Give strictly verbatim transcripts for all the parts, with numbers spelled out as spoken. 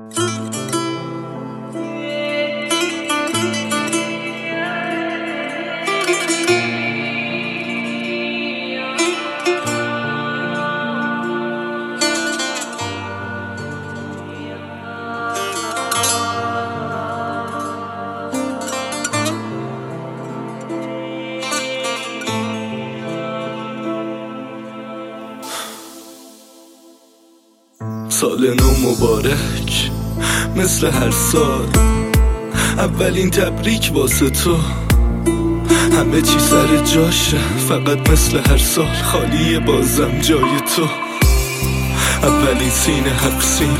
سال نو مبارک، مثل هر سال اولین تبریک واسه تو. همه چی سر جاشه، فقط مثل هر سال خالیه بازم جای تو. اولین سینه حبسین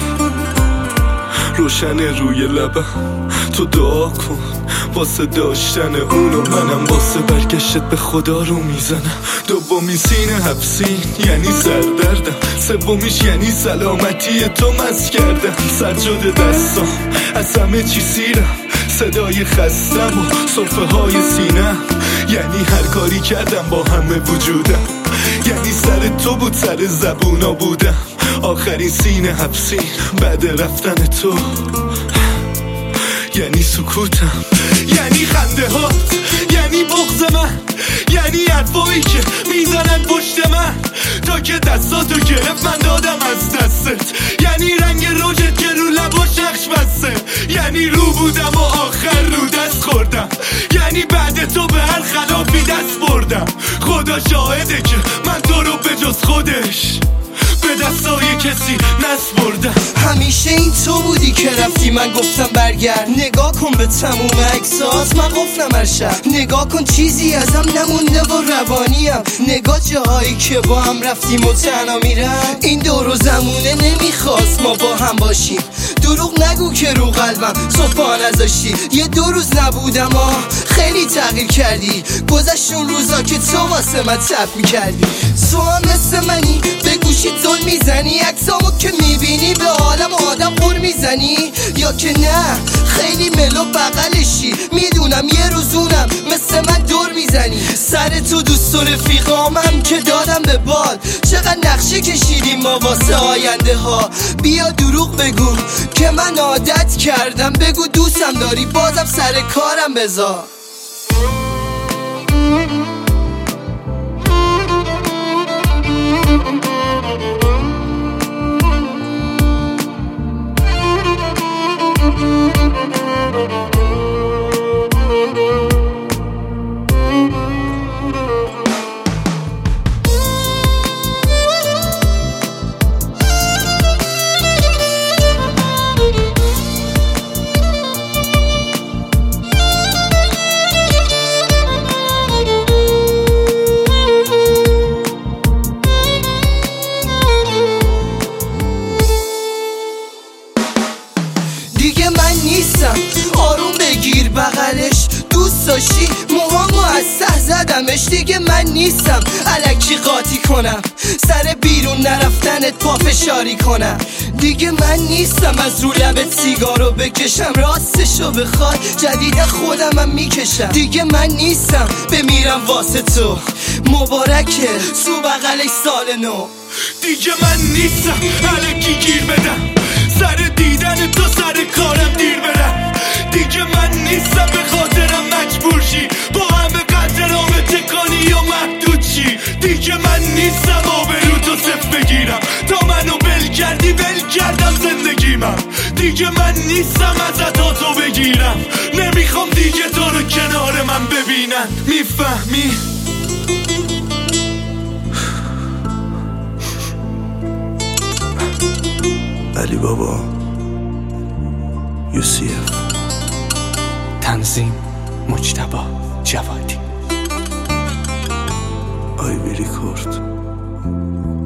روشن روی لبم، تو دعا کن واسه داشتن اونو، منم واسه برگشت به خدا رو میزنم. دومی سینه حبسین یعنی سردردم، سومیش یعنی سلامتی تو مست کردم. سجاده دستام از همه چی سیرم، صدای خستم و صرفه های سینم. یعنی هر کاری کردم با همه وجودم، یعنی سر تو بود سر زبونا بودم. آخرین سینه حبسین بعد رفتن تو، یعنی سکوتم، یعنی خنده هات، یعنی بغض من، یعنی حرفایی که میزنن پشت من. تا که دستاتو گرفت من دادم از دستت، یعنی رنگ روجت که رو لباش نقش بسته. یعنی رو بودم و آخر رو دست خوردم، یعنی بعد تو به هر خلافی دست بردم. خدا شاهده که من تو رو به جز خودش به دستای کسی نسپردم. همیشه این تو بودی که رفتی من گفتم برگرد. نگاه کن به تموم عکسات من قفلم هر شب. نگاه کن چیزی ازم نمونده و روانیم. نگاه جاهایی که با هم رفتیم و تنها میرم. این دور و زمونه نمیخواست ما با هم باشیم. دروغ نگو که رو قلبم صبح نذاشتی. یه دو روز نبودم آه خیلی تغییر کردی. گذشت اون روزا که تو واسه من تپ میکردی. تو هم مثل منی به گوشی زل میزنی، عکسامو که میبینی به عالم آدم قول میزنی. یا که نه خیلی ملو بغلشی، میدونم یه روزونم مثل من دور میزنی. سر تو دوست و رفیقامم که دادم به باد. چقدر نقشه کشیدیم ما واسه آینده ها. بیا دروغ بگو که من عادت کردم، بگو دوستم داری بازم سر کارم بذار. دیگه من نیستم آروم بگیر بغلش. دوست داشتی موهامو از سه زدمش. دیگه من نیستم الکی قاطی کنم، سر بیرون نرفتنت پافشاری کنم. دیگه من نیستم از رو لبت سیگارو بکشم، راستشو بخوای جدید خودمم میکشم. دیگه من نیستم بمیرم واسه تو، مبارکه تو بغلش سال نو. دیگه من نیستم الکی گیر بدم، سر دیدن تو سر کارم دیر برم. دیگه من نیستم به خاطرم مجبور شی، با همه قدرام تکانی و محدود شی. دیگه من نیستم آبرو تو صف بگیرم، تا منو بل کردی بل کردم زندگیمم. دیگه من نیستم ازت ها تو بگیرم، نمیخوام دیگه تو رو کنار من ببینن. میفهمی؟ علی بابا یو سی اف. تنظیم مجتبی جوادی. آیوی ریکورد.